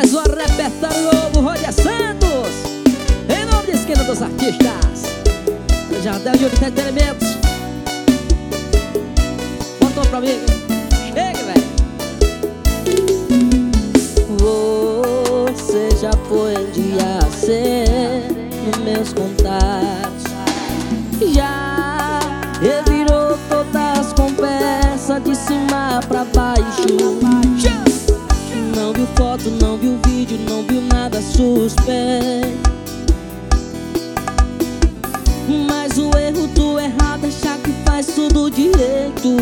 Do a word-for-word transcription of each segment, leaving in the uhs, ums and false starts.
mais um repertório novo, Roger Santos, em nome da Esquina dos Artistas, Jardel de Entretenimentos. Botou pra mim, chega, velho. Você já foi um dia a ser nos meus contatos, já revirou todas as conversas de cima pra baixo. Não viu foto, não viu vídeo, não viu nada suspeito. Mas o erro do errado é achar que faz tudo direito.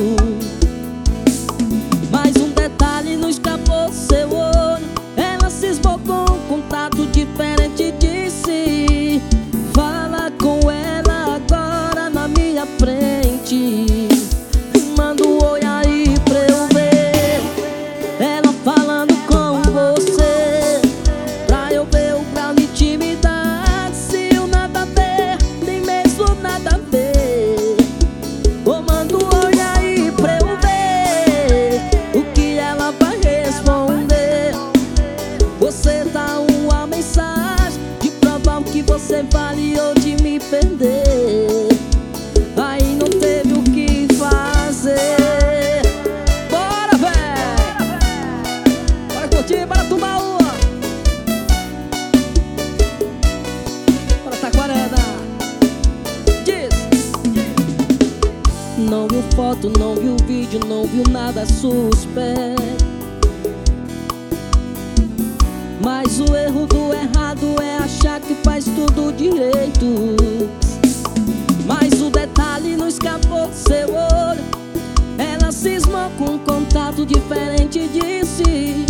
Mais um detalhe não escapou do seu olho, ela cismou com um contato diferente de si. Fala com ela agora na minha frente, manda um oi aí pra eu ver. Ela falando com você, pra eu ver o grau de intimidade. Se o nada a ver, nem mesmo nada a ver. Ou manda um oi aí pra eu ver o que ela vai responder. Você dá uma mensagem de provar o que você vale ou de me perder. Aí não teve o que fazer. Bora, véi! Bora curtir, bora tomar uma. Bora Taquarana. Diz. Não viu foto, não viu vídeo, não viu nada suspeito. Mas o erro do errado é achar que faz tudo direito. Mas o detalhe não escapou do seu olho, ela cismou com um contato diferente de si.